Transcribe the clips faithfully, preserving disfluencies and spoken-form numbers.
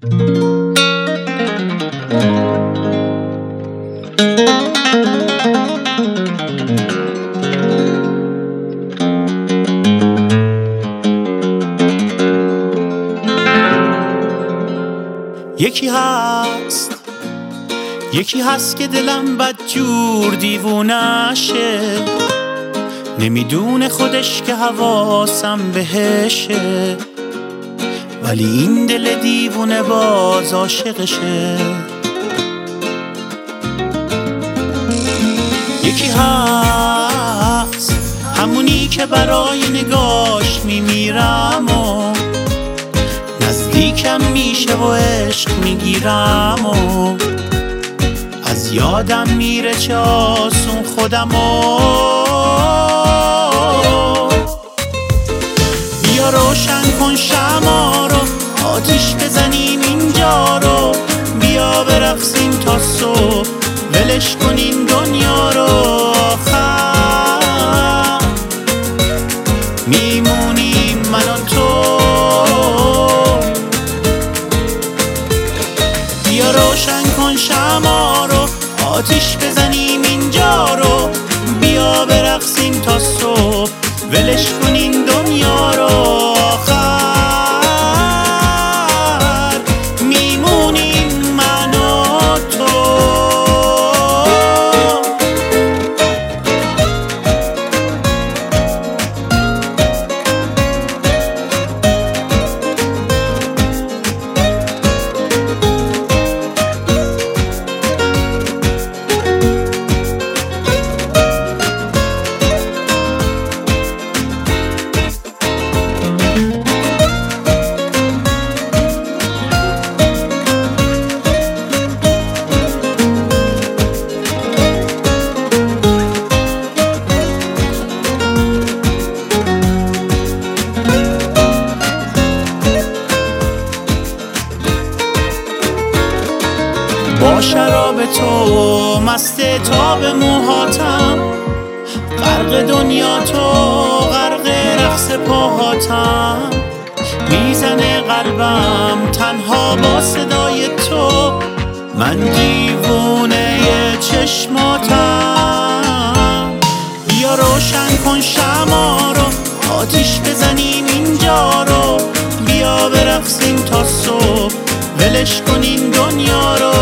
یکی هست یکی هست که دلم بدجور دیوونشه، نمیدونه خودش که حواسم بهشه، ولی این دل دیوونه باز عاشقشه. یکی هست همونی که برای نگاش میمیرم و نزدیکم میشه و عشق میگیرم و از یادم میره چه آسون خودمو. بیا روشن کن شمع رو، آتیش بزنیم اینجا رو، بیا برقصیم تا صبح، ولش کن این دنیا رو. آخر میمونیم من و تو. بیا روشن کن شمع رو، آتیش بزنیم اینجا رو، بیا برقصیم تا صبح، ولش کن این دنیا رو. آخر میمونیم من و تو. با شراب تو مست تاب موهاتم، غرق دنیا تو غرق رقص پاهاتم، میزنه قلبم تنها با صدای تو، من دیوونه چشماتم. بیا روشن کن شمع رو، آتیش بزنیم اینجا رو، بیا برقصیم تا صبح، ولش کن این دنیا رو.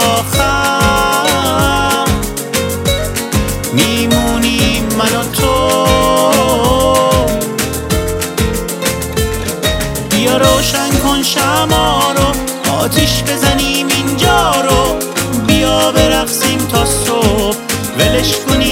آخر میمونیم من و تو. بیا روشن کن شمع رو، آتیش بزنیم اینجا رو، بیا برقصیم تا صبح، ولش کن